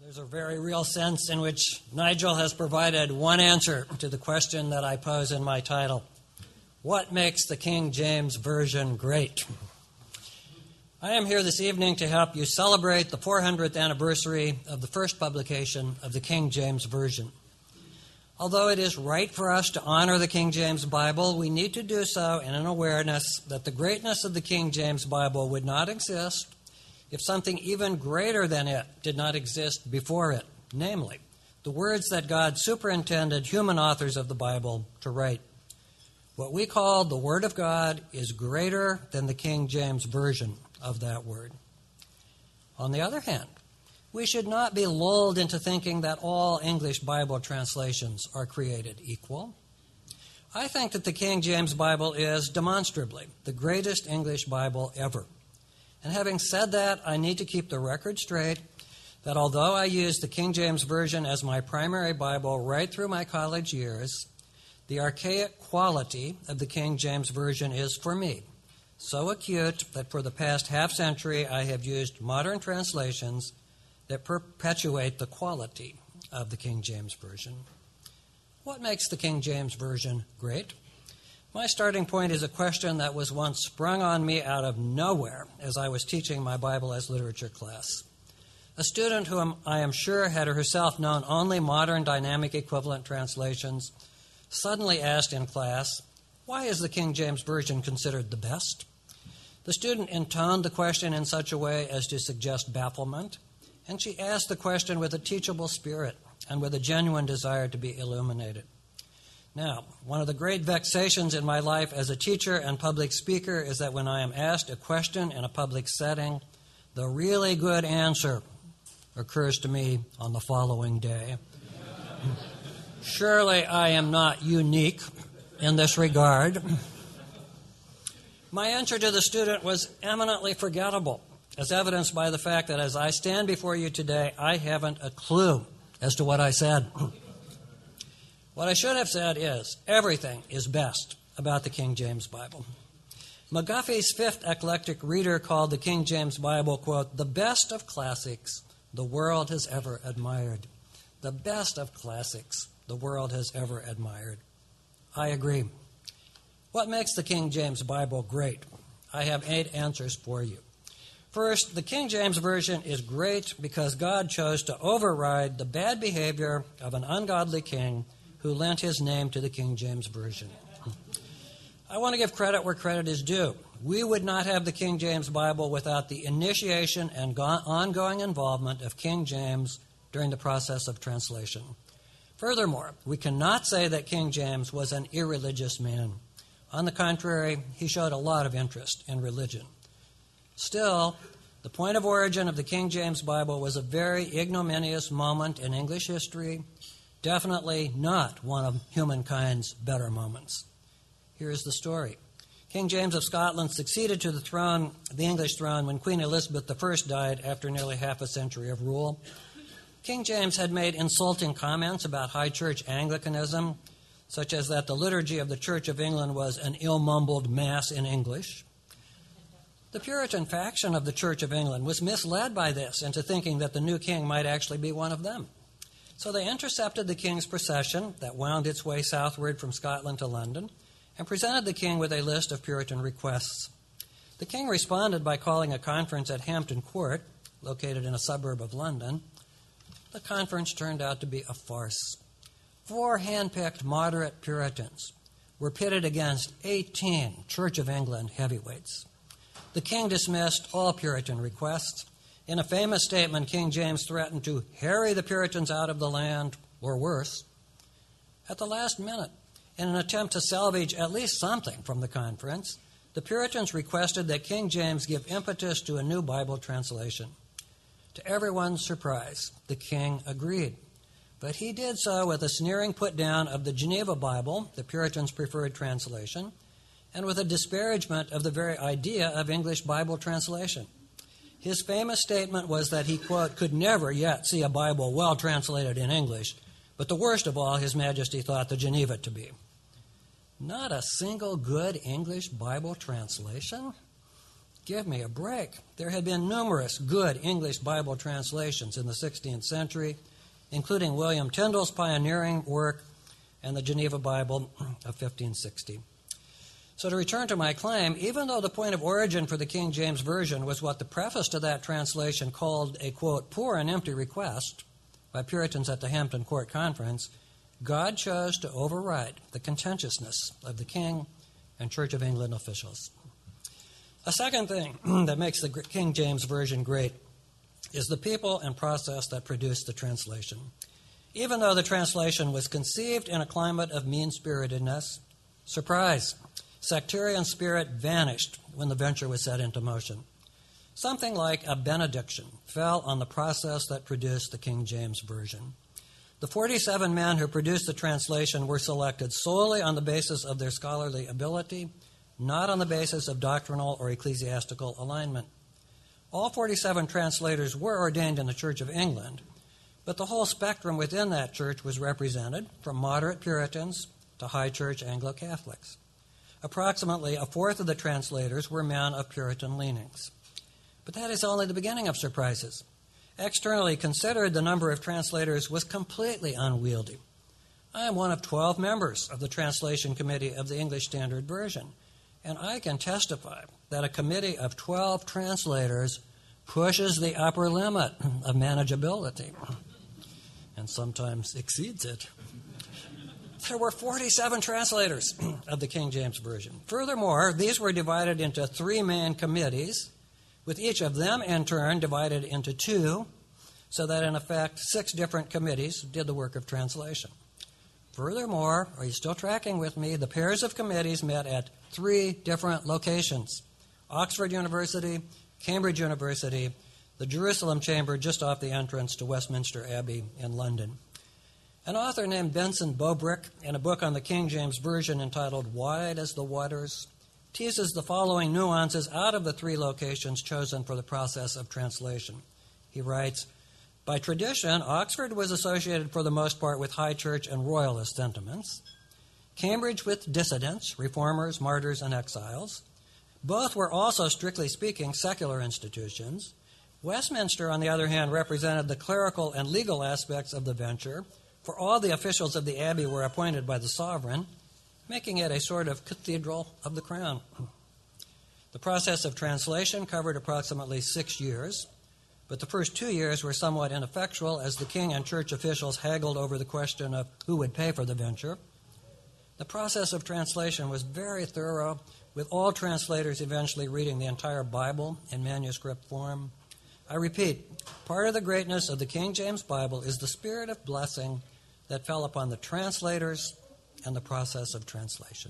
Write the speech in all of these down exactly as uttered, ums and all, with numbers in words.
There's a very real sense in which Nigel has provided one answer to the question that I pose in my title. What makes the King James Version great? I am here this evening to help you celebrate the four hundredth anniversary of the first publication of the King James Version. Although it is right for us to honor the King James Bible, we need to do so in an awareness that the greatness of the King James Bible would not exist if something even greater than it did not exist before it, namely, the words that God superintended human authors of the Bible to write. What we call the Word of God is greater than the King James Version of that word. On the other hand, we should not be lulled into thinking that all English Bible translations are created equal. I think that the King James Bible is demonstrably the greatest English Bible ever. And having said that, I need to keep the record straight that although I used the King James Version as my primary Bible right through my college years, the archaic quality of the King James Version is, for me, so acute that for the past half century I have used modern translations that perpetuate the quality of the King James Version. What makes the King James Version great? My starting point is a question that was once sprung on me out of nowhere as I was teaching my Bible as literature class. A student whom I am sure had herself known only modern dynamic equivalent translations suddenly asked in class, "Why is the King James Version considered the best?" The student intoned the question in such a way as to suggest bafflement, and she asked the question with a teachable spirit and with a genuine desire to be illuminated. Now, one of the great vexations in my life as a teacher and public speaker is that when I am asked a question in a public setting, the really good answer occurs to me on the following day. Surely I am not unique in this regard. My answer to the student was eminently forgettable, as evidenced by the fact that as I stand before you today, I haven't a clue as to what I said. What I should have said is, everything is best about the King James Bible. McGuffey's fifth eclectic reader called the King James Bible, quote, the best of classics the world has ever admired. The best of classics the world has ever admired. I agree. What makes the King James Bible great? I have eight answers for you. First, the King James Version is great because God chose to override the bad behavior of an ungodly king who lent his name to the King James Version. I want to give credit where credit is due. We would not have the King James Bible without the initiation and go- ongoing involvement of King James during the process of translation. Furthermore, we cannot say that King James was an irreligious man. On the contrary, he showed a lot of interest in religion. Still, the point of origin of the King James Bible was a very ignominious moment in English history, definitely not one of humankind's better moments. Here is the story. King James of Scotland succeeded to the throne, the English throne, when Queen Elizabeth the First died after nearly half a century of rule. King James had made insulting comments about high church Anglicanism, such as that the liturgy of the Church of England was an ill-mumbled mass in English. The Puritan faction of the Church of England was misled by this into thinking that the new king might actually be one of them. So they intercepted the king's procession that wound its way southward from Scotland to London and presented the king with a list of Puritan requests. The king responded by calling a conference at Hampton Court, located in a suburb of London. The conference turned out to be a farce. Four hand-picked moderate Puritans were pitted against eighteen Church of England heavyweights. The king dismissed all Puritan requests. In a famous statement, King James threatened to harry the Puritans out of the land, or worse. At the last minute, in an attempt to salvage at least something from the conference, the Puritans requested that King James give impetus to a new Bible translation. To everyone's surprise, the king agreed. But he did so with a sneering put-down of the Geneva Bible, the Puritans' preferred translation, and with a disparagement of the very idea of English Bible translation. His famous statement was that he, quote, could never yet see a Bible well translated in English, but the worst of all, His Majesty thought the Geneva to be. Not a single good English Bible translation? Give me a break. There had been numerous good English Bible translations in the sixteenth century, including William Tyndale's pioneering work and the Geneva Bible of fifteen sixty. So to return to my claim, even though the point of origin for the King James Version was what the preface to that translation called a, quote, poor and empty request by Puritans at the Hampton Court Conference, God chose to override the contentiousness of the King and Church of England officials. A second thing that makes the King James Version great is the people and process that produced the translation. Even though the translation was conceived in a climate of mean-spiritedness, surprise, sectarian spirit vanished when the venture was set into motion. Something like a benediction fell on the process that produced the King James Version. The forty-seven men who produced the translation were selected solely on the basis of their scholarly ability, not on the basis of doctrinal or ecclesiastical alignment. All forty-seven translators were ordained in the Church of England, but the whole spectrum within that church was represented, from moderate Puritans to high church Anglo-Catholics. Approximately a fourth of the translators were men of Puritan leanings. But that is only the beginning of surprises. Externally considered, the number of translators was completely unwieldy. I am one of twelve members of the translation committee of the English Standard Version, and I can testify that a committee of twelve translators pushes the upper limit of manageability and sometimes exceeds it. There were forty-seven translators of the King James Version. Furthermore, these were divided into three main committees, with each of them in turn divided into two, so that in effect six different committees did the work of translation. Furthermore, are you still tracking with me? The pairs of committees met at three different locations: Oxford University, Cambridge University, the Jerusalem Chamber just off the entrance to Westminster Abbey in London. An author named Benson Bobrick, in a book on the King James Version entitled Wide as the Waters, teases the following nuances out of the three locations chosen for the process of translation. He writes, by tradition, Oxford was associated for the most part with high church and royalist sentiments, Cambridge with dissidents, reformers, martyrs, and exiles. Both were also, strictly speaking, secular institutions. Westminster, on the other hand, represented the clerical and legal aspects of the venture, for all the officials of the abbey were appointed by the sovereign, making it a sort of cathedral of the crown. The process of translation covered approximately six years, but the first two years were somewhat ineffectual as the king and church officials haggled over the question of who would pay for the venture. The process of translation was very thorough, with all translators eventually reading the entire Bible in manuscript form. I repeat, part of the greatness of the King James Bible is the spirit of blessing that fell upon the translators and the process of translation.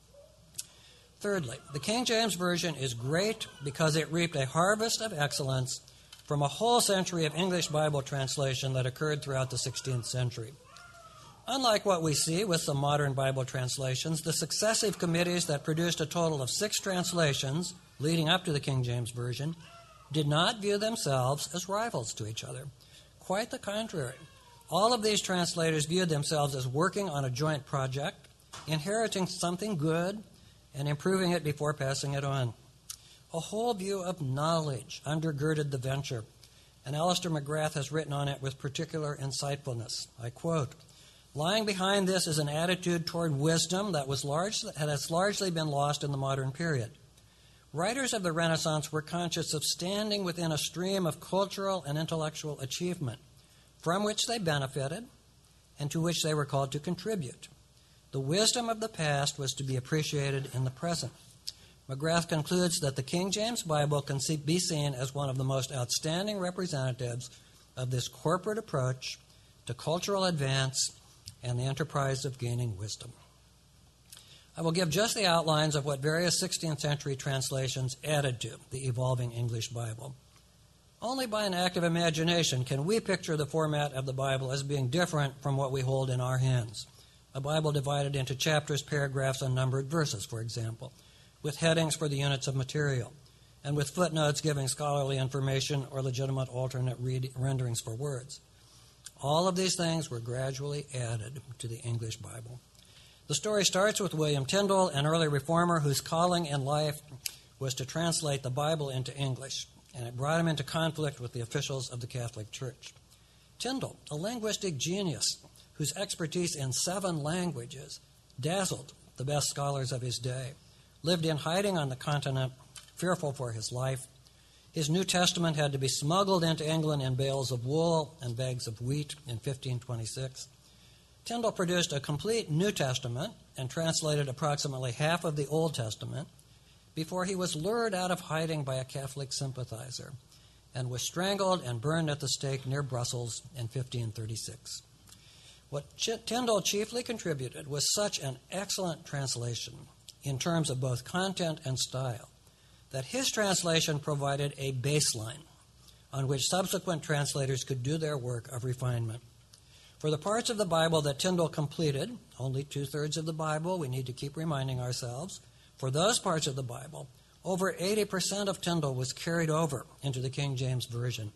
Thirdly, the King James Version is great because it reaped a harvest of excellence from a whole century of English Bible translation that occurred throughout the sixteenth century. Unlike what we see with some modern Bible translations, the successive committees that produced a total of six translations leading up to the King James Version did not view themselves as rivals to each other. Quite the contrary. All of these translators viewed themselves as working on a joint project, inheriting something good, and improving it before passing it on. A whole view of knowledge undergirded the venture, and Alister McGrath has written on it with particular insightfulness. I quote, lying behind this is an attitude toward wisdom that was large, that has largely been lost in the modern period. Writers of the Renaissance were conscious of standing within a stream of cultural and intellectual achievement, from which they benefited and to which they were called to contribute. The wisdom of the past was to be appreciated in the present. McGrath concludes that the King James Bible can be seen as one of the most outstanding representatives of this corporate approach to cultural advance and the enterprise of gaining wisdom. I will give just the outlines of what various sixteenth century translations added to the evolving English Bible. Only by an active imagination can we picture the format of the Bible as being different from what we hold in our hands. A Bible divided into chapters, paragraphs, and numbered verses, for example, with headings for the units of material, and with footnotes giving scholarly information or legitimate alternate read- renderings for words. All of these things were gradually added to the English Bible. The story starts with William Tyndale, an early reformer whose calling in life was to translate the Bible into English, and it brought him into conflict with the officials of the Catholic Church. Tyndale, a linguistic genius whose expertise in seven languages dazzled the best scholars of his day, lived in hiding on the continent, fearful for his life. His New Testament had to be smuggled into England in bales of wool and bags of wheat in fifteen twenty-six. Tyndale produced a complete New Testament and translated approximately half of the Old Testament before he was lured out of hiding by a Catholic sympathizer and was strangled and burned at the stake near Brussels in fifteen thirty-six. What Tyndale chiefly contributed was such an excellent translation in terms of both content and style that his translation provided a baseline on which subsequent translators could do their work of refinement. For the parts of the Bible that Tyndale completed, only two-thirds of the Bible, we need to keep reminding ourselves, for those parts of the Bible, over eighty percent of Tyndale was carried over into the King James Version.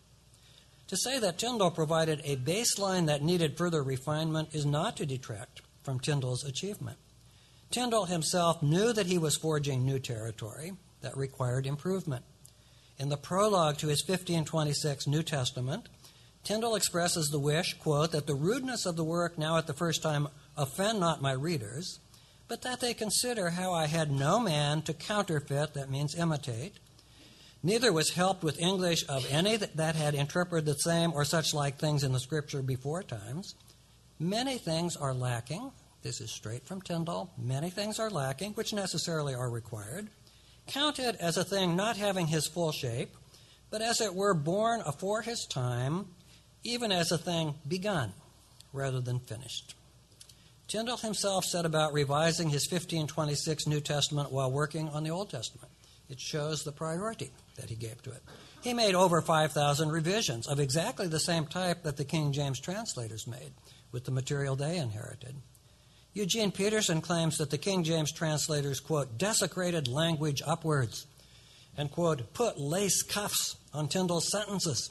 To say that Tyndale provided a baseline that needed further refinement is not to detract from Tyndale's achievement. Tyndale himself knew that he was forging new territory that required improvement. In the prologue to his fifteen twenty-six New Testament, Tyndale expresses the wish, quote, that the rudeness of the work now at the first time offend not my readers, but that they consider how I had no man to counterfeit, that means imitate, neither was helped with English of any that, that had interpreted the same or such like things in the Scripture before times. Many things are lacking. This is straight from Tyndale. Many things are lacking, which necessarily are required. Counted as a thing not having his full shape, but as it were born afore his time, even as a thing begun rather than finished. Tyndale himself set about revising his fifteen twenty-six New Testament while working on the Old Testament. It shows the priority that he gave to it. He made over five thousand revisions of exactly the same type that the King James translators made with the material they inherited. Eugene Peterson claims that the King James translators, quote, desecrated language upwards and, quote, put lace cuffs on Tyndale's sentences.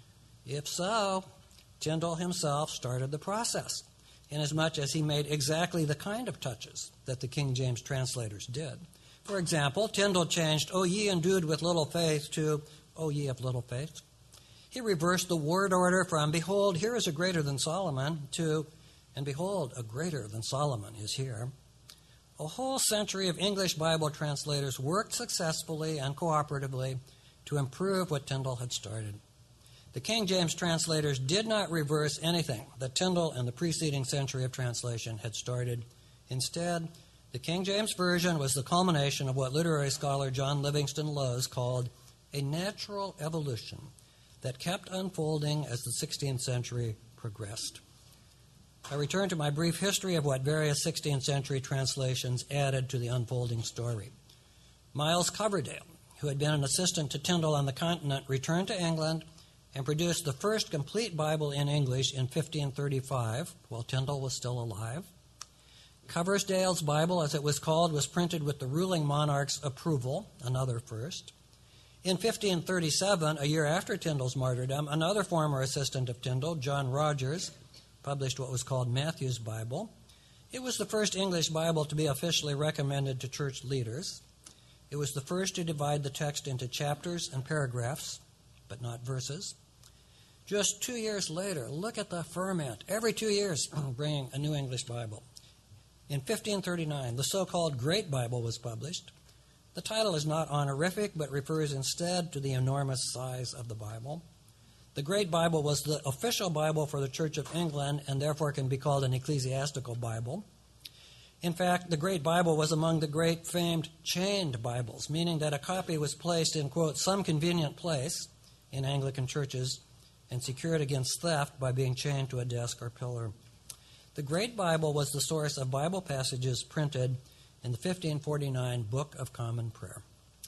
If so, Tyndale himself started the process, inasmuch as he made exactly the kind of touches that the King James translators did. For example, Tyndale changed, O ye endued with little faith, to, O ye of little faith. He reversed the word order from, behold, here is a greater than Solomon, to, and behold, a greater than Solomon is here. A whole century of English Bible translators worked successfully and cooperatively to improve what Tyndale had started. The King James translators did not reverse anything that Tyndale and the preceding century of translation had started. Instead, the King James Version was the culmination of what literary scholar John Livingston Lowes called a natural evolution that kept unfolding as the sixteenth century progressed. I return to my brief history of what various sixteenth century translations added to the unfolding story. Miles Coverdale, who had been an assistant to Tyndale on the continent, returned to England and produced the first complete Bible in English in fifteen thirty-five, while Tyndale was still alive. Coverdale's Bible, as it was called, was printed with the ruling monarch's approval, another first. In fifteen thirty-seven, a year after Tyndale's martyrdom, another former assistant of Tyndale, John Rogers, published what was called Matthew's Bible. It was the first English Bible to be officially recommended to church leaders. It was the first to divide the text into chapters and paragraphs, but not verses. Just two years later, look at the ferment. Every two years, bringing a new English Bible. In fifteen thirty-nine, the so-called Great Bible was published. The title is not honorific, but refers instead to the enormous size of the Bible. The Great Bible was the official Bible for the Church of England and therefore can be called an ecclesiastical Bible. In fact, the Great Bible was among the great famed chained Bibles, meaning that a copy was placed in, quote, some convenient place in Anglican churches and secured against theft by being chained to a desk or pillar. The Great Bible was the source of Bible passages printed in the fifteen forty-nine Book of Common Prayer.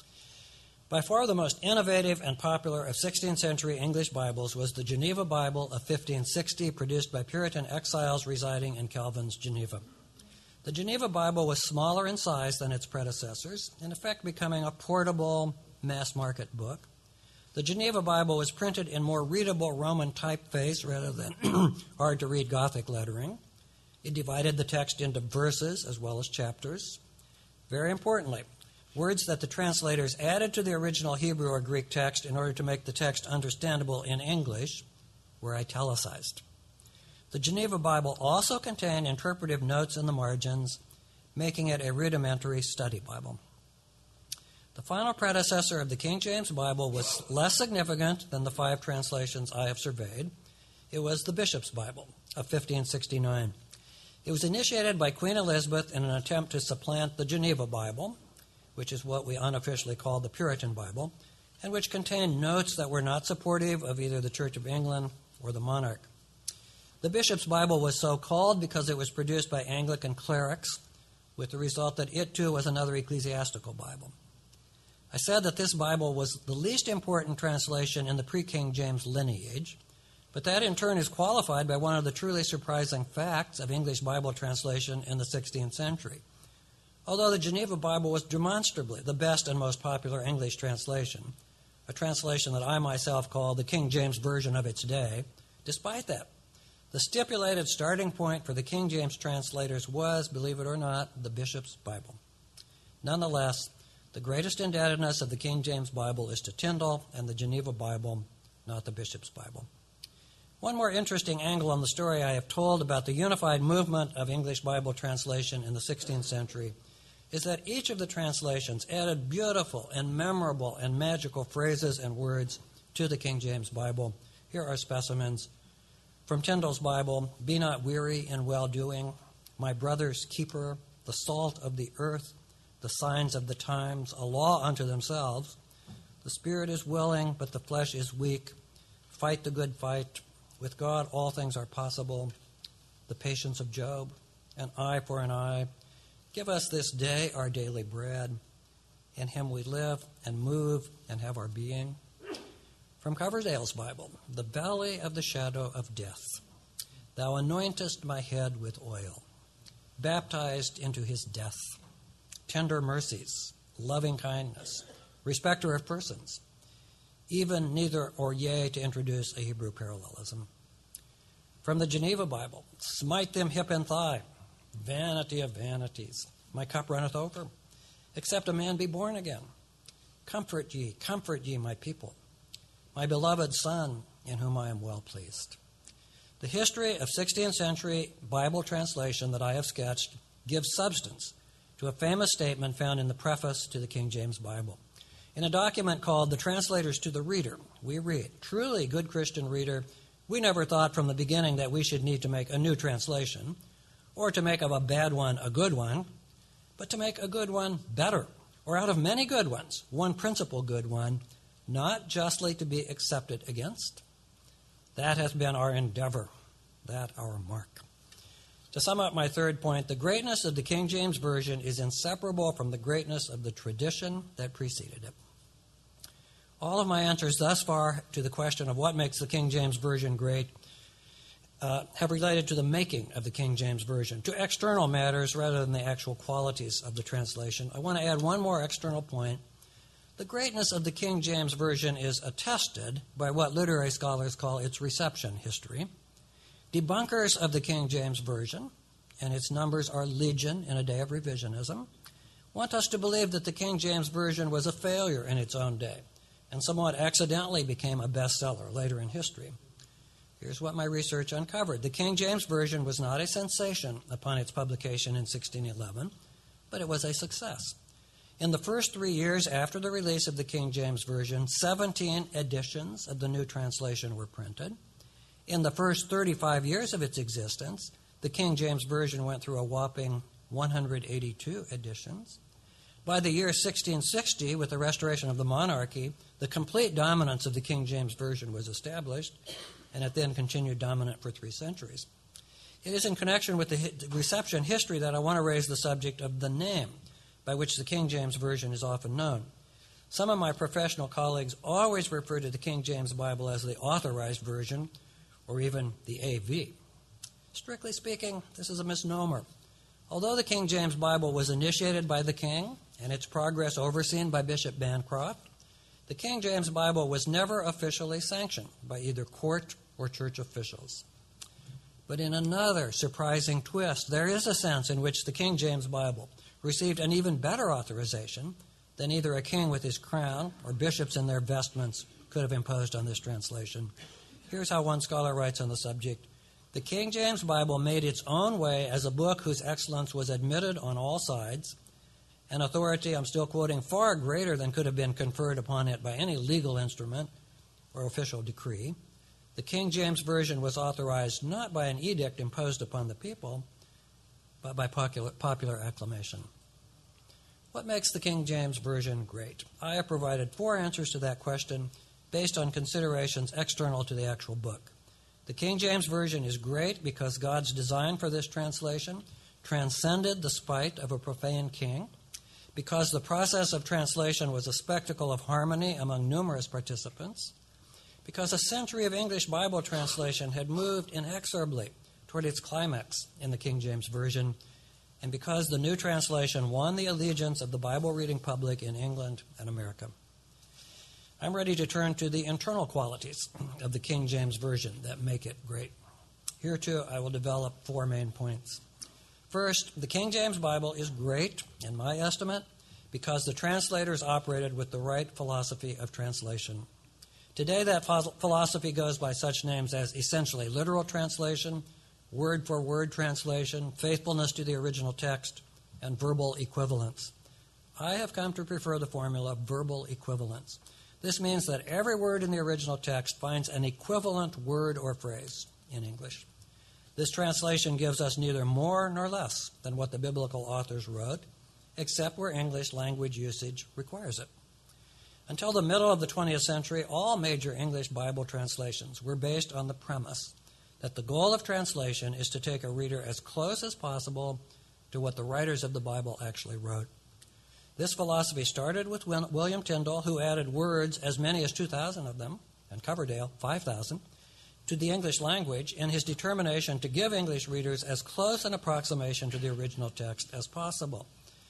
By far the most innovative and popular of sixteenth century English Bibles was the Geneva Bible of fifteen sixty, produced by Puritan exiles residing in Calvin's Geneva. The Geneva Bible was smaller in size than its predecessors, in effect becoming a portable mass-market book. The Geneva Bible was printed in more readable Roman typeface rather than hard-to-read Gothic lettering. It divided the text into verses as well as chapters. Very importantly, words that the translators added to the original Hebrew or Greek text in order to make the text understandable in English were italicized. The Geneva Bible also contained interpretive notes in the margins, making it a rudimentary study Bible. The final predecessor of the King James Bible was less significant than the five translations I have surveyed. It was the Bishop's Bible of fifteen sixty-nine. It was initiated by Queen Elizabeth in an attempt to supplant the Geneva Bible, which is what we unofficially call the Puritan Bible, and which contained notes that were not supportive of either the Church of England or the monarch. The Bishop's Bible was so called because it was produced by Anglican clerics, with the result that it too was another ecclesiastical Bible. I said that this Bible was the least important translation in the pre-King James lineage, but that in turn is qualified by one of the truly surprising facts of English Bible translation in the sixteenth century. Although the Geneva Bible was demonstrably the best and most popular English translation, a translation that I myself call the King James Version of its day, despite that, the stipulated starting point for the King James translators was, believe it or not, the Bishop's Bible. Nonetheless, the greatest indebtedness of the King James Bible is to Tyndale and the Geneva Bible, not the Bishop's Bible. One more interesting angle on the story I have told about the unified movement of English Bible translation in the sixteenth century is that each of the translations added beautiful and memorable and magical phrases and words to the King James Bible. Here are specimens. From Tyndale's Bible, "Be not weary in well-doing, my brother's keeper, the salt of the earth, the signs of the times, a law unto themselves. The spirit is willing, but the flesh is weak. Fight the good fight. With God all things are possible. The patience of Job, an eye for an eye. Give us this day our daily bread. In him we live and move and have our being." From Coverdale's Bible, "The valley of the shadow of death. Thou anointest my head with oil, baptized into his death. Tender mercies, loving kindness, respecter of persons, even neither or yea," to introduce a Hebrew parallelism. From the Geneva Bible, "Smite them hip and thigh, vanity of vanities, my cup runneth over, except a man be born again. Comfort ye, comfort ye, my people, my beloved Son, in whom I am well pleased." The history of sixteenth century Bible translation that I have sketched gives substance to a famous statement found in the preface to the King James Bible. In a document called "The Translators to the Reader," we read, "Truly, good Christian reader, we never thought from the beginning that we should need to make a new translation, or to make of a bad one a good one, but to make a good one better, or out of many good ones, one principal good one, not justly to be accepted against. That has been our endeavor, that our mark." To sum up my third point, the greatness of the King James Version is inseparable from the greatness of the tradition that preceded it. All of my answers thus far to the question of what makes the King James Version great uh, have related to the making of the King James Version, to external matters rather than the actual qualities of the translation. I want to add one more external point. The greatness of the King James Version is attested by what literary scholars call its reception history. Debunkers of the King James Version, and its numbers are legion in a day of revisionism, want us to believe that the King James Version was a failure in its own day and somewhat accidentally became a bestseller later in history. Here's what my research uncovered. The King James Version was not a sensation upon its publication in sixteen eleven, but it was a success. In the first three years after the release of the King James Version, seventeen editions of the new translation were printed. In the first thirty-five years of its existence, the King James Version went through a whopping one hundred eighty-two editions. By the year sixteen sixty, with the restoration of the monarchy, the complete dominance of the King James Version was established, and it then continued dominant for three centuries. It is in connection with the reception history that I want to raise the subject of the name by which the King James Version is often known. Some of my professional colleagues always refer to the King James Bible as the Authorized Version, or even the A V. Strictly speaking, this is a misnomer. Although the King James Bible was initiated by the king and its progress overseen by Bishop Bancroft, the King James Bible was never officially sanctioned by either court or church officials. But in another surprising twist, there is a sense in which the King James Bible received an even better authorization than either a king with his crown or bishops in their vestments could have imposed on this translation. Here's how one scholar writes on the subject. The King James Bible made its own way as a book whose excellence was admitted on all sides, an authority, I'm still quoting, far greater than could have been conferred upon it by any legal instrument or official decree. The King James Version was authorized not by an edict imposed upon the people, but by popular, popular acclamation. What makes the King James Version great? I have provided four answers to that question based on considerations external to the actual book. The King James Version is great because God's design for this translation transcended the spite of a profane king, because the process of translation was a spectacle of harmony among numerous participants, because a century of English Bible translation had moved inexorably toward its climax in the King James Version, and because the new translation won the allegiance of the Bible-reading public in England and America. I'm ready to turn to the internal qualities of the King James Version that make it great. Here, too, I will develop four main points. First, the King James Bible is great, in my estimate, because the translators operated with the right philosophy of translation. Today, that philosophy goes by such names as essentially literal translation, word-for-word translation, faithfulness to the original text, and verbal equivalence. I have come to prefer the formula verbal equivalence. This means that every word in the original text finds an equivalent word or phrase in English. This translation gives us neither more nor less than what the biblical authors wrote, except where English language usage requires it. Until the middle of the twentieth century, all major English Bible translations were based on the premise that the goal of translation is to take a reader as close as possible to what the writers of the Bible actually wrote. This philosophy started with William Tyndale, who added words, as many as two thousand of them, and Coverdale, five thousand, to the English language in his determination to give English readers as close an approximation to the original text as possible.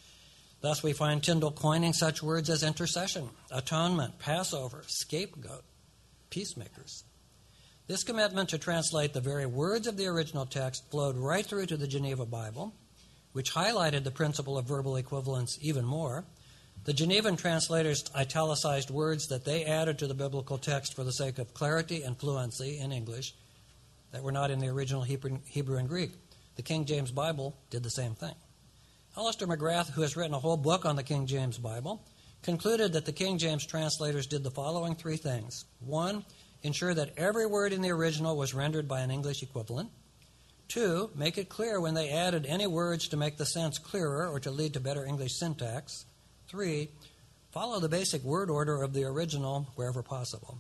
Thus, we find Tyndale coining such words as intercession, atonement, Passover, scapegoat, peacemakers. This commitment to translate the very words of the original text flowed right through to the Geneva Bible, which highlighted the principle of verbal equivalence even more. The Genevan translators italicized words that they added to the biblical text for the sake of clarity and fluency in English that were not in the original Hebrew, Hebrew and Greek. The King James Bible did the same thing. Alister McGrath, who has written a whole book on the King James Bible, concluded that the King James translators did the following three things. One, ensure that every word in the original was rendered by an English equivalent. Two, make it clear when they added any words to make the sense clearer or to lead to better English syntax. Three, follow the basic word order of the original wherever possible.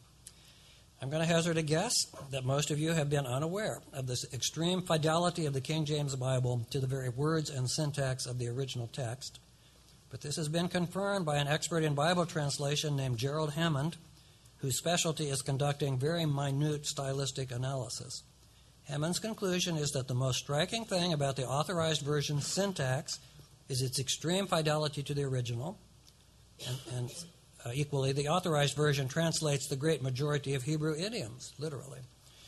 I'm going to hazard a guess that most of you have been unaware of this extreme fidelity of the King James Bible to the very words and syntax of the original text. But this has been confirmed by an expert in Bible translation named Gerald Hammond, whose specialty is conducting very minute stylistic analysis. Hammond's conclusion is that the most striking thing about the authorized version's syntax is its extreme fidelity to the original, and, and uh, equally, the authorized version translates the great majority of Hebrew idioms, literally.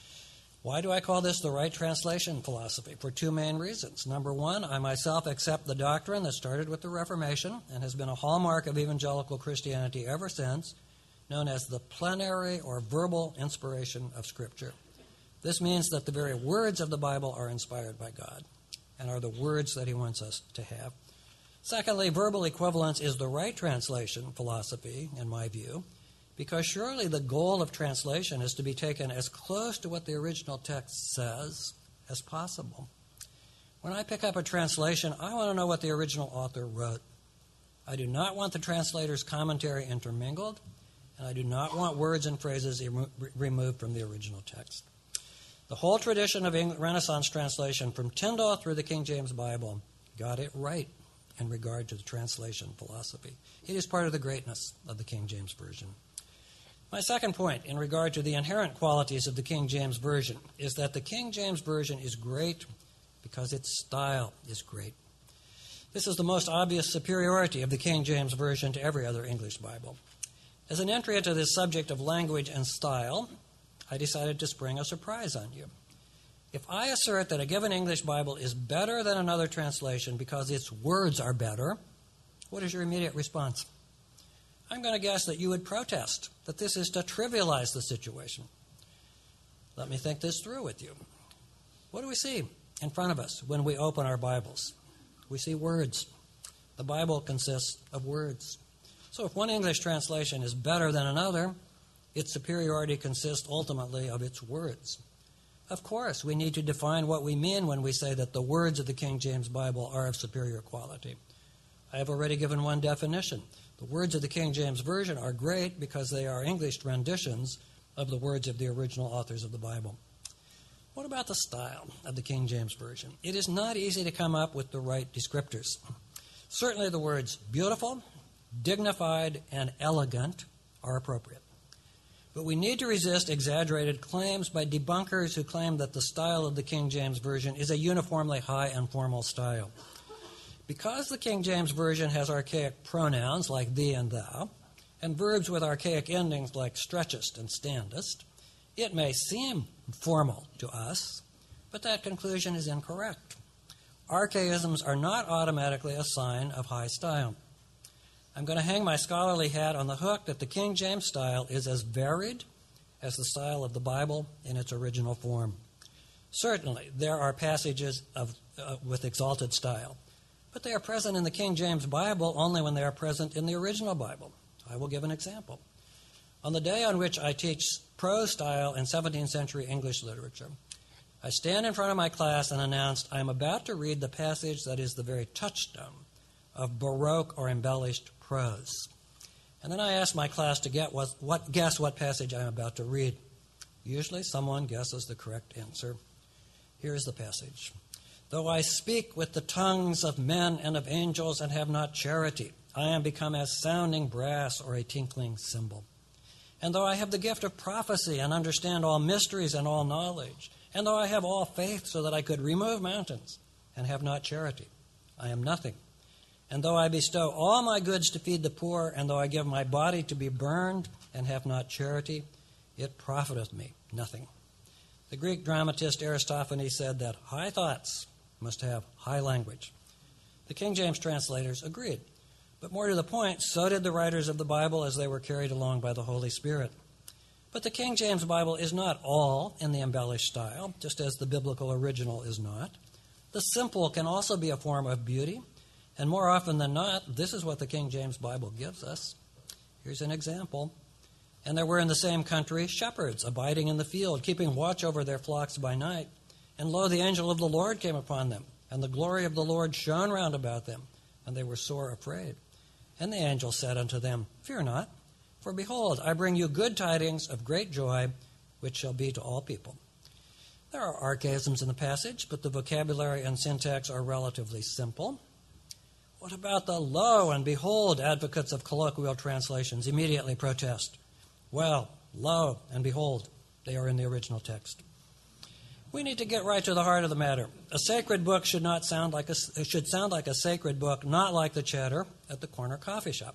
Why do I call this the right translation philosophy? For two main reasons. Number one, I myself accept the doctrine that started with the Reformation and has been a hallmark of evangelical Christianity ever since, known as the plenary or verbal inspiration of Scripture. This means that the very words of the Bible are inspired by God and are the words that He wants us to have. Secondly, verbal equivalence is the right translation philosophy, in my view, because surely the goal of translation is to be taken as close to what the original text says as possible. When I pick up a translation, I want to know what the original author wrote. I do not want the translator's commentary intermingled, and I do not want words and phrases emo- removed from the original text. The whole tradition of Renaissance translation, from Tyndale through the King James Bible, got it right in regard to the translation philosophy. It is part of the greatness of the King James Version. My second point in regard to the inherent qualities of the King James Version is that the King James Version is great because its style is great. This is the most obvious superiority of the King James Version to every other English Bible. As an entry into this subject of language and style, I decided to spring a surprise on you. If I assert that a given English Bible is better than another translation because its words are better, what is your immediate response? I'm going to guess that you would protest that this is to trivialize the situation. Let me think this through with you. What do we see in front of us when we open our Bibles? We see words. The Bible consists of words. So if one English translation is better than another, its superiority consists ultimately of its words. Of course, we need to define what we mean when we say that the words of the King James Bible are of superior quality. I have already given one definition. The words of the King James Version are great because they are English renditions of the words of the original authors of the Bible. What about the style of the King James Version? It is not easy to come up with the right descriptors. Certainly the words beautiful, dignified, and elegant are appropriate. But we need to resist exaggerated claims by debunkers who claim that the style of the King James Version is a uniformly high and formal style. Because the King James Version has archaic pronouns like thee and thou, and verbs with archaic endings like stretchest and standest, it may seem formal to us, but that conclusion is incorrect. Archaisms are not automatically a sign of high style. I'm going to hang my scholarly hat on the hook that the King James style is as varied as the style of the Bible in its original form. Certainly, there are passages of, uh, with exalted style, but they are present in the King James Bible only when they are present in the original Bible. I will give an example. On the day on which I teach prose style in seventeenth century English literature, I stand in front of my class and announce I am about to read the passage that is the very touchstone of Baroque or embellished prose. And then I ask my class to get what, what, guess what passage I am about to read. Usually someone guesses the correct answer. Here's the passage. Though I speak with the tongues of men and of angels and have not charity, I am become as sounding brass or a tinkling cymbal. And though I have the gift of prophecy and understand all mysteries and all knowledge, and though I have all faith so that I could remove mountains and have not charity, I am nothing. And though I bestow all my goods to feed the poor, and though I give my body to be burned and have not charity, it profiteth me nothing. The Greek dramatist Aristophanes said that high thoughts must have high language. The King James translators agreed. But more to the point, so did the writers of the Bible as they were carried along by the Holy Spirit. But the King James Bible is not all in the embellished style, just as the biblical original is not. The simple can also be a form of beauty, and more often than not, this is what the King James Bible gives us. Here's an example. And there were in the same country shepherds abiding in the field, keeping watch over their flocks by night. And lo, the angel of the Lord came upon them, and the glory of the Lord shone round about them, and they were sore afraid. And the angel said unto them, Fear not, for behold, I bring you good tidings of great joy, which shall be to all people. There are archaisms in the passage, but the vocabulary and syntax are relatively simple. What about the lo and behold? Advocates of colloquial translations immediately protest. Well, lo and behold, they are in the original text. We need to get right to the heart of the matter. A sacred book should not sound like a it should sound like a sacred book, not like the chatter at the corner coffee shop.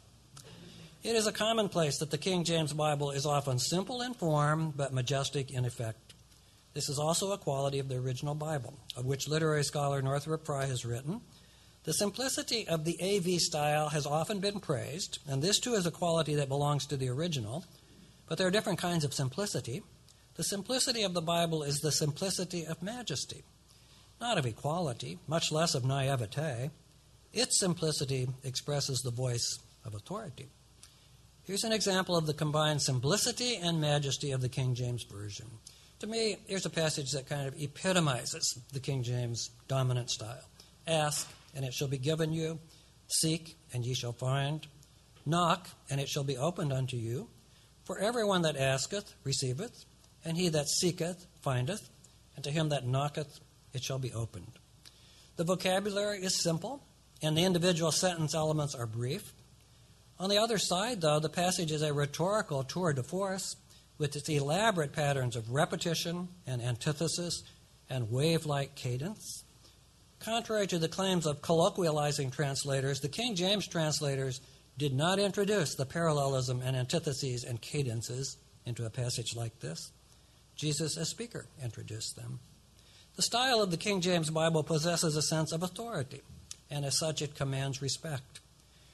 It is a commonplace that the King James Bible is often simple in form but majestic in effect. This is also a quality of the original Bible, of which literary scholar Northrop Frye has written. The simplicity of the A V style has often been praised, and this too is a quality that belongs to the original, but there are different kinds of simplicity. The simplicity of the Bible is the simplicity of majesty, not of equality, much less of naivete. Its simplicity expresses the voice of authority. Here's an example of the combined simplicity and majesty of the King James Version. To me, here's a passage that kind of epitomizes the King James dominant style. Ask, and it shall be given you. Seek, and ye shall find. Knock, and it shall be opened unto you. For everyone that asketh receiveth, and he that seeketh findeth, and to him that knocketh it shall be opened. The vocabulary is simple, and the individual sentence elements are brief. On the other side, though, the passage is a rhetorical tour de force with its elaborate patterns of repetition and antithesis and wave-like cadence. Contrary to the claims of colloquializing translators, the King James translators did not introduce the parallelism and antitheses and cadences into a passage like this. Jesus, as speaker, introduced them. The style of the King James Bible possesses a sense of authority, and as such it commands respect.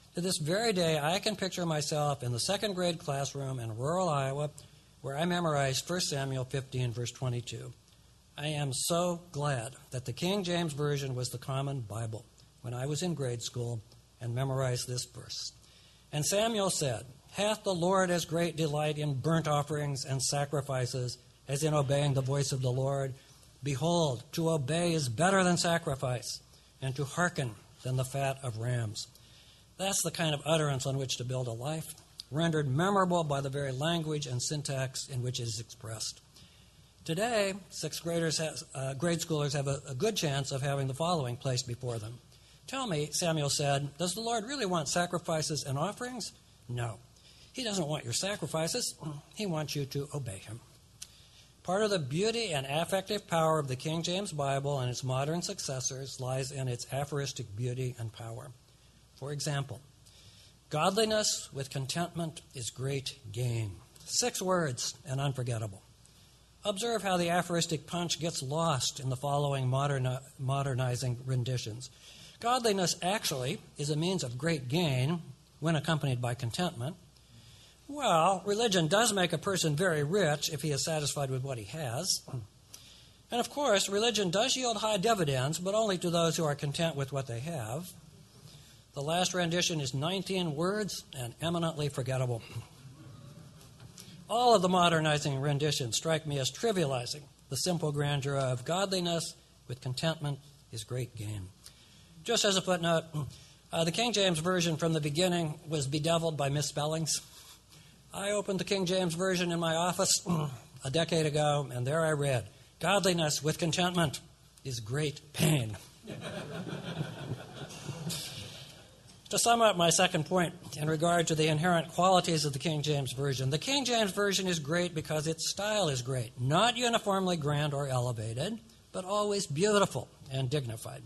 To this very day, I can picture myself in the second grade classroom in rural Iowa where I memorized First Samuel fifteen, verse twenty-two. I am so glad that the King James Version was the common Bible when I was in grade school and memorized this verse. And Samuel said, "Hath the Lord as great delight in burnt offerings and sacrifices as in obeying the voice of the Lord? Behold, to obey is better than sacrifice, and to hearken than the fat of rams." That's the kind of utterance on which to build a life, rendered memorable by the very language and syntax in which it is expressed. Today, sixth graders, has, uh, grade schoolers have a, a good chance of having the following placed before them. "Tell me," Samuel said, "does the Lord really want sacrifices and offerings?" No. He doesn't want your sacrifices. He wants you to obey him. Part of the beauty and affective power of the King James Bible and its modern successors lies in its aphoristic beauty and power. For example, godliness with contentment is great gain. Six words and unforgettable. Observe how the aphoristic punch gets lost in the following modern, modernizing renditions. Godliness actually is a means of great gain when accompanied by contentment. Well, religion does make a person very rich if he is satisfied with what he has. And of course, religion does yield high dividends, but only to those who are content with what they have. The last rendition is nineteen words and eminently forgettable. All of the modernizing renditions strike me as trivializing the simple grandeur of godliness with contentment is great gain. Just as a footnote, uh, the King James Version from the beginning was bedeviled by misspellings. I opened the King James Version in my office a decade ago, and there I read, "Godliness with contentment is great pain." To sum up my second point in regard to the inherent qualities of the King James Version, the King James Version is great because its style is great, not uniformly grand or elevated, but always beautiful and dignified.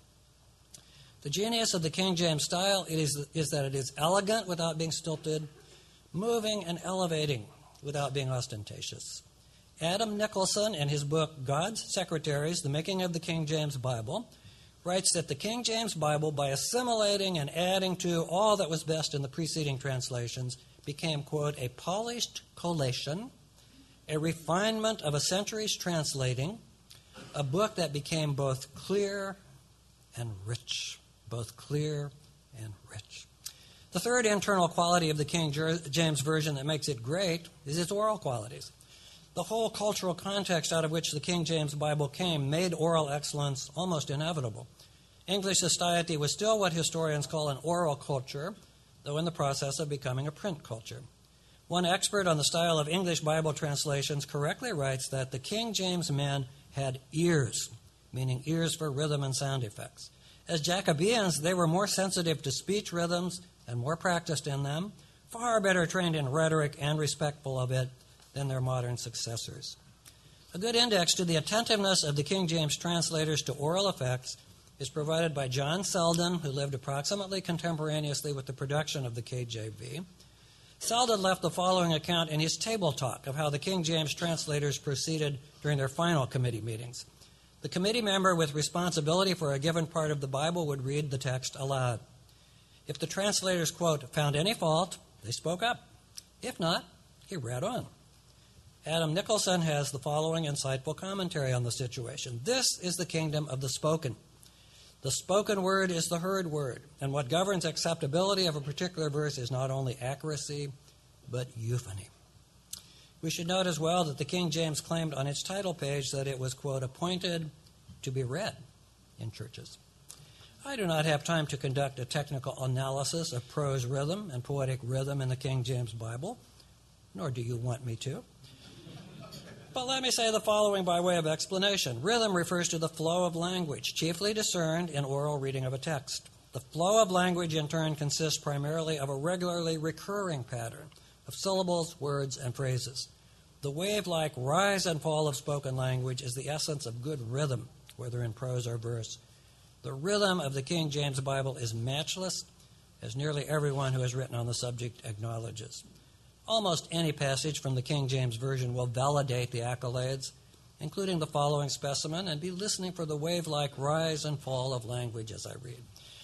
The genius of the King James style it is, is that it is elegant without being stilted, moving and elevating without being ostentatious. Adam Nicholson, in his book God's Secretaries, The Making of the King James Bible, writes that the King James Bible, by assimilating and adding to all that was best in the preceding translations, became, quote, "a polished collation, a refinement of a century's translating, a book that became both clear and rich." Both clear and rich. The third internal quality of the King James Version that makes it great is its oral qualities. The whole cultural context out of which the King James Bible came made oral excellence almost inevitable. English society was still what historians call an oral culture, though in the process of becoming a print culture. One expert on the style of English Bible translations correctly writes that the King James men had ears, meaning ears for rhythm and sound effects. As Jacobeans, they were more sensitive to speech rhythms and more practiced in them, far better trained in rhetoric and respectful of it than their modern successors. A good index to the attentiveness of the King James translators to oral effects is provided by John Selden, who lived approximately contemporaneously with the production of the K J V. Selden left the following account in his Table Talk of how the King James translators proceeded during their final committee meetings. The committee member with responsibility for a given part of the Bible would read the text aloud. If the translators, quote, "found any fault," they spoke up. If not, he read on. Adam Nicholson has the following insightful commentary on the situation. This is the kingdom of the spoken. The spoken word is the heard word, and what governs acceptability of a particular verse is not only accuracy, but euphony. We should note as well that the King James claimed on its title page that it was, quote, "appointed to be read in churches." I do not have time to conduct a technical analysis of prose rhythm and poetic rhythm in the King James Bible, nor do you want me to. But let me say the following by way of explanation. Rhythm refers to the flow of language, chiefly discerned in oral reading of a text. The flow of language, in turn, consists primarily of a regularly recurring pattern of syllables, words, and phrases. The wave-like rise and fall of spoken language is the essence of good rhythm, whether in prose or verse. The rhythm of the King James Bible is matchless, as nearly everyone who has written on the subject acknowledges. Almost any passage from the King James Version will validate the accolades, including the following specimen, and be listening for the wave-like rise and fall of language as I read.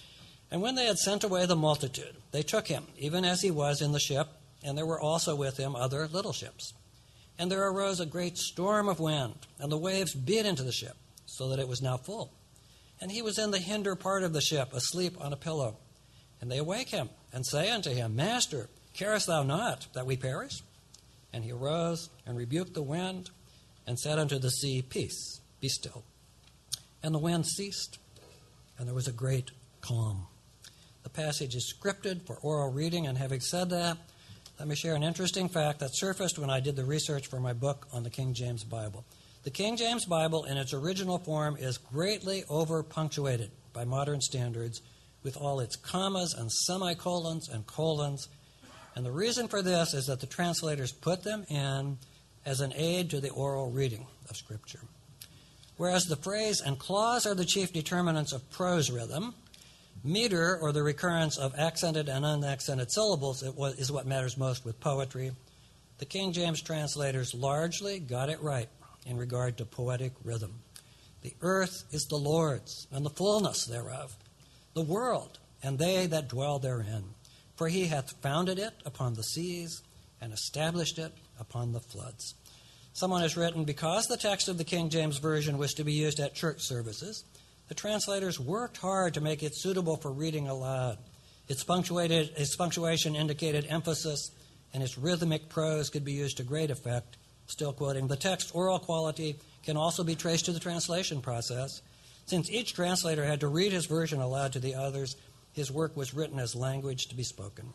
And when they had sent away the multitude, they took him, even as he was, in the ship, and there were also with him other little ships. And there arose a great storm of wind, and the waves beat into the ship, so that it was now full. And he was in the hinder part of the ship, asleep on a pillow. And they awake him, and say unto him, Master, carest thou not that we perish? And he arose, and rebuked the wind, and said unto the sea, Peace, be still. And the wind ceased, and there was a great calm. The passage is scripted for oral reading, and having said that, let me share an interesting fact that surfaced when I did the research for my book on the King James Bible. The King James Bible in its original form is greatly over-punctuated by modern standards with all its commas and semicolons and colons. And the reason for this is that the translators put them in as an aid to the oral reading of Scripture. Whereas the phrase and clause are the chief determinants of prose rhythm, meter, or the recurrence of accented and unaccented syllables, is what matters most with poetry. The King James translators largely got it right in regard to poetic rhythm. The earth is the Lord's, and the fullness thereof, the world, and they that dwell therein. For he hath founded it upon the seas, and established it upon the floods. Someone has written, because the text of the King James Version was to be used at church services, the translators worked hard to make it suitable for reading aloud. Its, punctuated, its punctuation indicated emphasis, and its rhythmic prose could be used to great effect. Still quoting, the text's oral quality can also be traced to the translation process. Since each translator had to read his version aloud to the others, his work was written as language to be spoken.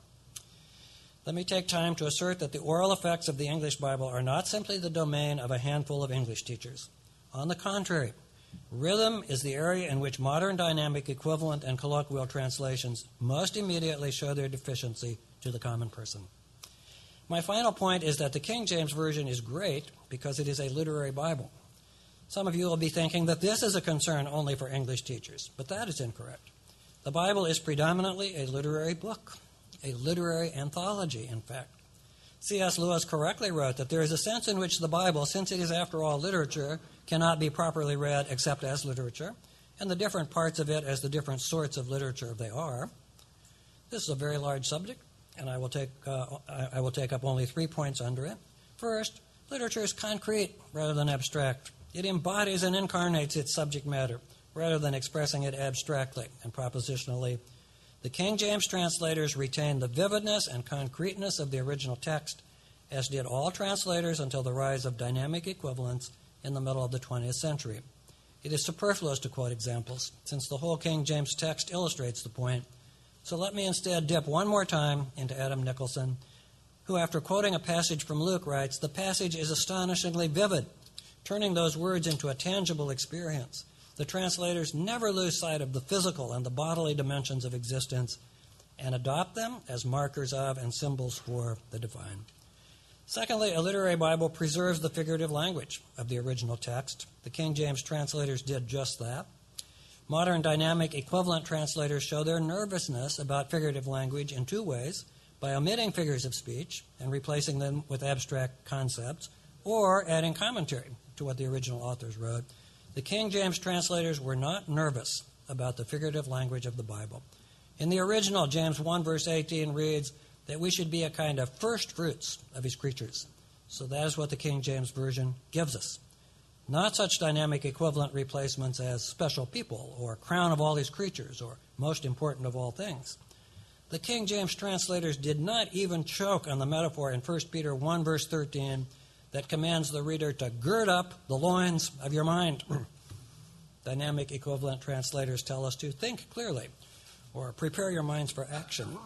Let me take time to assert that the oral effects of the English Bible are not simply the domain of a handful of English teachers. On the contrary, rhythm is the area in which modern dynamic equivalent and colloquial translations most immediately show their deficiency to the common person. My final point is that the King James Version is great because it is a literary Bible. Some of you will be thinking that this is a concern only for English teachers, but that is incorrect. The Bible is predominantly a literary book, a literary anthology, in fact. C S Lewis correctly wrote that there is a sense in which the Bible, since it is after all literature, cannot be properly read except as literature, and the different parts of it as the different sorts of literature they are. This is a very large subject, and I will take uh, I will take up only three points under it. First, literature is concrete rather than abstract. It embodies and incarnates its subject matter rather than expressing it abstractly and propositionally. The King James translators retained the vividness and concreteness of the original text, as did all translators until the rise of dynamic equivalents in the middle of the twentieth century. It is superfluous to quote examples, since the whole King James text illustrates the point. So let me instead dip one more time into Adam Nicholson, who, after quoting a passage from Luke, writes, "The passage is astonishingly vivid, turning those words into a tangible experience. The translators never lose sight of the physical and the bodily dimensions of existence and adopt them as markers of and symbols for the divine." Secondly, a literary Bible preserves the figurative language of the original text. The King James translators did just that. Modern dynamic equivalent translators show their nervousness about figurative language in two ways: by omitting figures of speech and replacing them with abstract concepts, or adding commentary to what the original authors wrote. The King James translators were not nervous about the figurative language of the Bible. In the original, James one verse eighteen reads that we should be a kind of first fruits of his creatures. So that is what the King James Version gives us. Not such dynamic equivalent replacements as special people or crown of all his creatures or most important of all things. The King James translators did not even choke on the metaphor in First Peter one verse thirteen that commands the reader to gird up the loins of your mind. Dynamic equivalent translators tell us to think clearly or prepare your minds for action.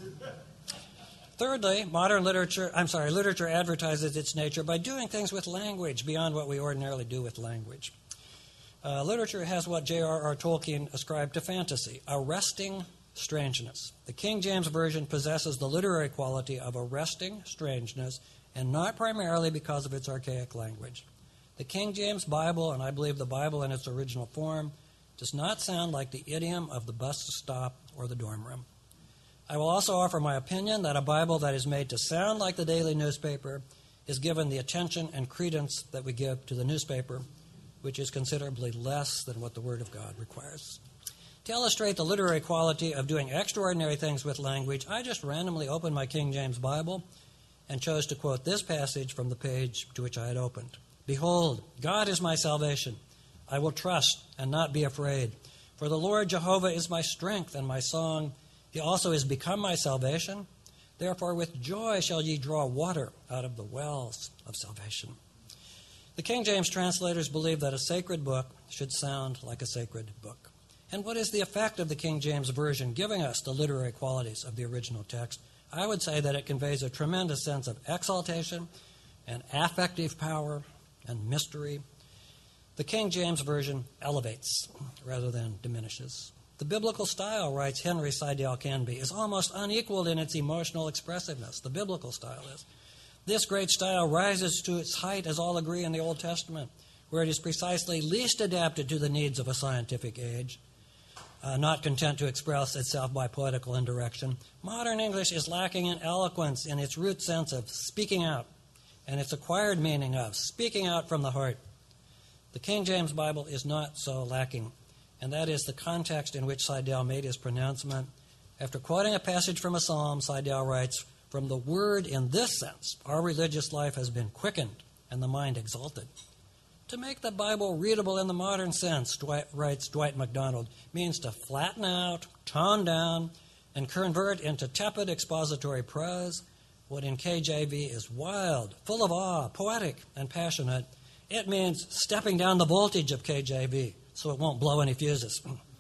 Thirdly, modern literature, I'm sorry, literature advertises its nature by doing things with language beyond what we ordinarily do with language. Uh, literature has what J R R Tolkien ascribed to fantasy, arresting strangeness. The King James Version possesses the literary quality of arresting strangeness, and not primarily because of its archaic language. The King James Bible, and I believe the Bible in its original form, does not sound like the idiom of the bus stop or the dorm room. I will also offer my opinion that a Bible that is made to sound like the daily newspaper is given the attention and credence that we give to the newspaper, which is considerably less than what the Word of God requires. To illustrate the literary quality of doing extraordinary things with language, I just randomly opened my King James Bible and chose to quote this passage from the page to which I had opened. Behold, God is my salvation. I will trust and not be afraid. For the Lord Jehovah is my strength and my song. He also is become my salvation. Therefore with joy shall ye draw water out of the wells of salvation. The King James translators believe that a sacred book should sound like a sacred book. And what is the effect of the King James Version giving us the literary qualities of the original text? I would say that it conveys a tremendous sense of exaltation and affective power and mystery. The King James Version elevates rather than diminishes. The biblical style, writes Henry Seidel Canby, is almost unequaled in its emotional expressiveness. The biblical style is. This great style rises to its height, as all agree, in the Old Testament, where it is precisely least adapted to the needs of a scientific age. Uh, not content to express itself by poetical indirection. Modern English is lacking in eloquence in its root sense of speaking out and its acquired meaning of speaking out from the heart. The King James Bible is not so lacking, and that is the context in which Seidel made his pronouncement. After quoting a passage from a psalm, Seidel writes, "From the word in this sense, our religious life has been quickened and the mind exalted." To make the Bible readable in the modern sense, Dwight, writes Dwight MacDonald, means to flatten out, tone down, and convert into tepid expository prose what in K J V is wild, full of awe, poetic, and passionate. It means stepping down the voltage of K J V so it won't blow any fuses.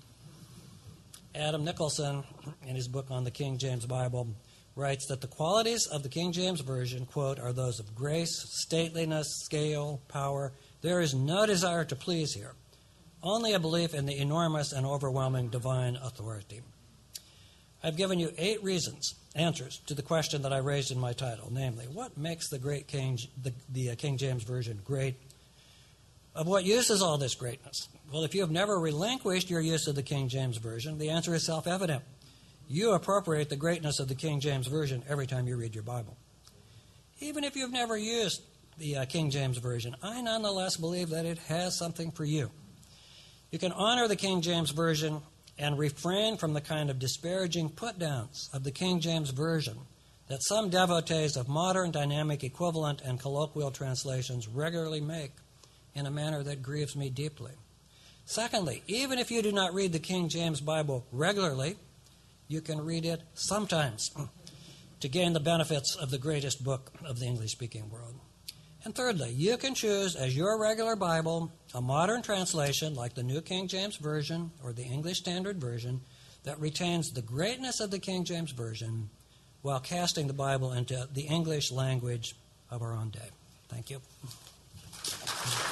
Adam Nicholson, in his book on the King James Bible, writes that the qualities of the King James Version, quote, are those of grace, stateliness, scale, power. There is no desire to please here, only a belief in the enormous and overwhelming divine authority. I've given you eight reasons, answers to the question that I raised in my title, namely, what makes the great King, the, the King James Version great? Of what use is all this greatness? Well, if you have never relinquished your use of the King James Version, the answer is self-evident. You appropriate the greatness of the King James Version every time you read your Bible. Even if you've never used the uh, King James Version, I nonetheless believe that it has something for you. You can honor the King James Version and refrain from the kind of disparaging put-downs of the King James Version that some devotees of modern dynamic equivalent and colloquial translations regularly make in a manner that grieves me deeply. Secondly, even if you do not read the King James Bible regularly, you can read it sometimes to gain the benefits of the greatest book of the English-speaking world. And thirdly, you can choose as your regular Bible a modern translation like the New King James Version or the English Standard Version that retains the greatness of the King James Version while casting the Bible into the English language of our own day. Thank you.